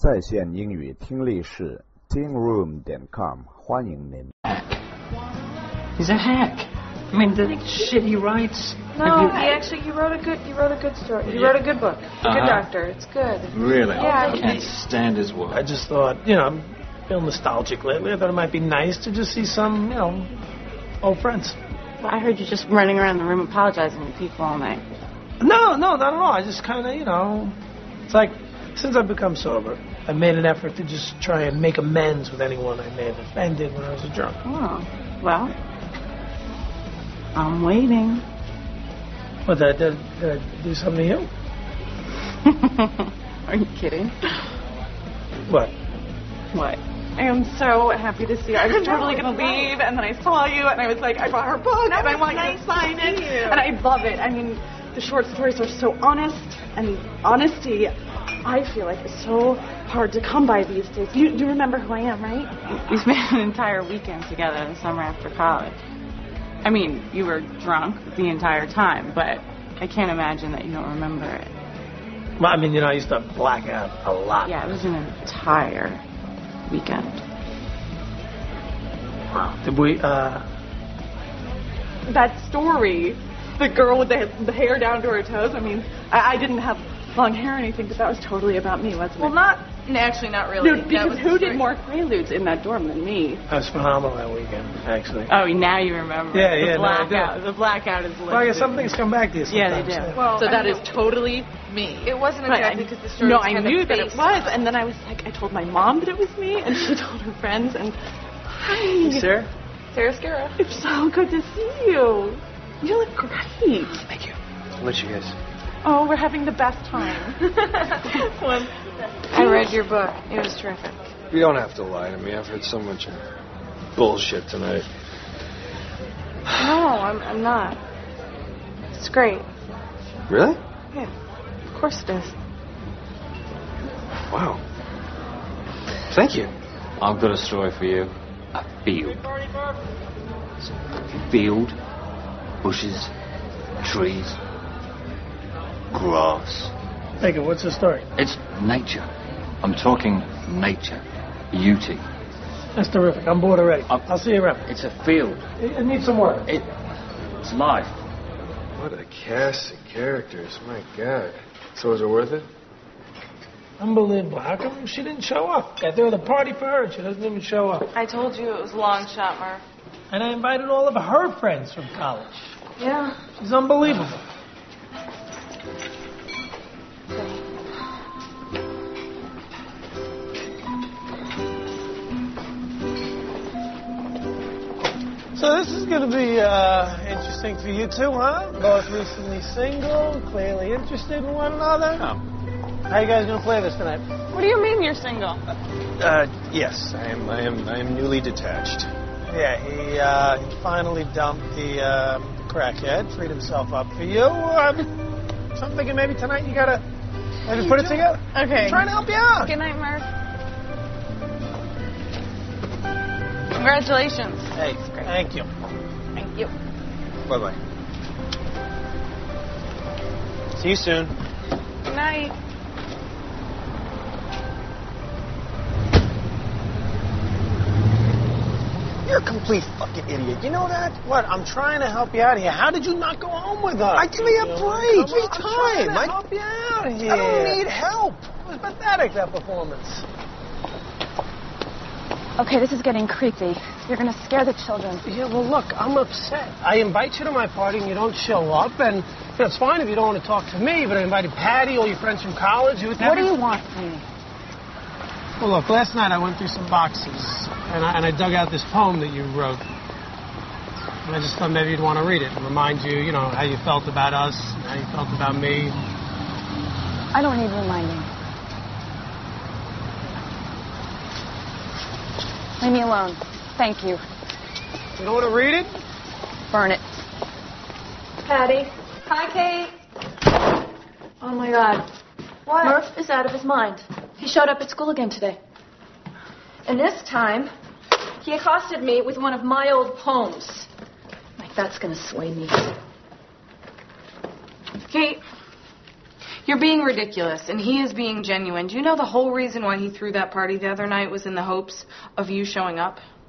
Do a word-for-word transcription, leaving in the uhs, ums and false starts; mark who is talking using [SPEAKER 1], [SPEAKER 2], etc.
[SPEAKER 1] 在线英语听力室 teen room 点 com 欢迎您。
[SPEAKER 2] He's a hack. I mean, the shit he writes.
[SPEAKER 3] No, you... he actually he wrote a good he wrote a good story. He yeah. wrote a good book. The uh-huh. Good Doctor. It's good.
[SPEAKER 2] Really?
[SPEAKER 3] Yeah.
[SPEAKER 2] I can't stand his work.
[SPEAKER 4] I just thought, you know, I'm feeling nostalgic lately. I thought it might be nice to just see some, you know, old friends.
[SPEAKER 3] Well, I heard you just running around the room apologizing to people all night.
[SPEAKER 4] No, no, not at all. I just kind of, you know, it's like since I've become sober, I've made an effort to just try and make amends with anyone I may have offended when I was a drunk.
[SPEAKER 3] Oh, well, I'm waiting.
[SPEAKER 4] What, did I, did, did I do something to you?
[SPEAKER 3] Are you kidding?
[SPEAKER 4] What?
[SPEAKER 3] What? I am so happy to see you. I was totally going to leave, and then I saw you, and I was like, I bought her book, and I want nice you to sign it. And I love it. I mean, the short stories are so honest, and honesty, I feel like, is so hard to come by these days. You, you remember who I am, right? We spent an entire weekend together the summer after college. I mean, you were drunk the entire time, but I can't imagine that you don't remember it.
[SPEAKER 4] Well, I mean, you know, I used to black out a lot.
[SPEAKER 3] Yeah, it was an entire weekend.
[SPEAKER 4] Wow. Did we, uh...
[SPEAKER 3] That story, the girl with the, the hair down to her toes, I mean, I, I didn't have long hair or anything, but that was totally about me, wasn't
[SPEAKER 5] well,
[SPEAKER 3] it?
[SPEAKER 5] Well, not, actually, not really.
[SPEAKER 3] No, because who did more preludes in that dorm than me?
[SPEAKER 4] I was phenomenal that weekend, actually.
[SPEAKER 3] Oh, now you remember.
[SPEAKER 4] Yeah,
[SPEAKER 3] the
[SPEAKER 4] yeah,
[SPEAKER 3] blackout,
[SPEAKER 4] no, I do.
[SPEAKER 3] The blackout is listed.
[SPEAKER 4] Well, I guess some things come back to you sometimes.
[SPEAKER 3] Yeah, they do.
[SPEAKER 4] Yeah.
[SPEAKER 5] Well,
[SPEAKER 3] so
[SPEAKER 5] I
[SPEAKER 3] that
[SPEAKER 5] mean,
[SPEAKER 3] is totally me.
[SPEAKER 5] It wasn't
[SPEAKER 3] But
[SPEAKER 5] exactly because the story
[SPEAKER 3] No,
[SPEAKER 5] was
[SPEAKER 3] I
[SPEAKER 5] kind
[SPEAKER 3] knew
[SPEAKER 5] of
[SPEAKER 3] that it
[SPEAKER 5] based
[SPEAKER 3] was, and then I was like, I told my mom that it was me, and she told her friends, and hi.
[SPEAKER 4] Hey, Sarah?
[SPEAKER 5] Sarah Scara.
[SPEAKER 3] It's so good to see you. You look great.
[SPEAKER 4] Thank you. I'll let you guys.
[SPEAKER 3] Oh, we're having the best time.
[SPEAKER 5] well, I read your book. It was terrific.
[SPEAKER 6] You don't have to lie to me. I've heard so much bullshit tonight.
[SPEAKER 5] No, I'm, I'm not. It's great.
[SPEAKER 6] Really?
[SPEAKER 5] Yeah, of course it is.
[SPEAKER 6] Wow. Thank you.
[SPEAKER 2] I've got a story for you. A field. It's a field, bushes, trees, grass.
[SPEAKER 4] Thank you. What's the story?
[SPEAKER 2] It's nature. I'm talking nature. Beauty.
[SPEAKER 4] That's terrific. I'm bored already. I'm, I'll see you around.
[SPEAKER 2] It's a field.
[SPEAKER 4] It, it needs some work.
[SPEAKER 2] It, it's life.
[SPEAKER 6] What a cast of characters. My God. So is it worth it?
[SPEAKER 4] Unbelievable. How come she didn't show up? I threw the party for her and she doesn't even show up.
[SPEAKER 5] I told you it was a long shot, Murph.
[SPEAKER 4] And I invited all of her friends from college.
[SPEAKER 5] Yeah.
[SPEAKER 4] She's unbelievable. So this is going to be uh, interesting for you two, huh? Both recently single, clearly interested in one another.
[SPEAKER 6] Oh.
[SPEAKER 4] How you guys going to play this tonight?
[SPEAKER 5] What do you mean you're single?
[SPEAKER 6] Uh, yes, I am. I am. I am newly detached.
[SPEAKER 4] Yeah, he uh, he finally dumped the uh, crackhead, freed himself up for you. Um, so I'm thinking maybe tonight you gotta maybe put it together.
[SPEAKER 5] Okay.
[SPEAKER 4] I'm trying to help you out.
[SPEAKER 5] Good night, Murph. Congratulations.
[SPEAKER 4] Hey, thank you.
[SPEAKER 5] Thank you.
[SPEAKER 6] Bye bye. See you soon.
[SPEAKER 5] Good night.
[SPEAKER 4] You're a complete fucking idiot. You know that? What? I'm trying to help you out here. How did you not go home with us?
[SPEAKER 6] I give me a break. Give me
[SPEAKER 4] I'm
[SPEAKER 6] time.
[SPEAKER 4] trying to
[SPEAKER 6] I
[SPEAKER 4] help you out here.
[SPEAKER 6] I don't need help.
[SPEAKER 4] It was pathetic, that performance.
[SPEAKER 7] Okay, this is getting creepy. You're gonna scare the children.
[SPEAKER 4] Yeah, well, look, I'm upset. I invite you to my party and you don't show up, and you know, it's fine if you don't want to talk to me, but I invited Patty, all your friends from college. You
[SPEAKER 7] what do you want from me?
[SPEAKER 4] Well, look, last night I went through some boxes, and I, and I dug out this poem that you wrote. And I just thought maybe you'd want to read it and remind you, you know, how you felt about us, and how you felt about me.
[SPEAKER 7] I don't need reminding. Leave me alone. Thank you.
[SPEAKER 4] You don't want to read it?
[SPEAKER 7] Burn it.
[SPEAKER 5] Patty. Hi, Kate.
[SPEAKER 7] Oh, my God.
[SPEAKER 5] What?
[SPEAKER 7] Murph is out of his mind. He showed up at school again today.
[SPEAKER 8] And this time, he accosted me with one of my old poems. Like that's gonna sway me.
[SPEAKER 5] Kate, You're being ridiculous, and he is being genuine. Do you know the whole reason why he threw that party the other night was in the hopes of you showing up?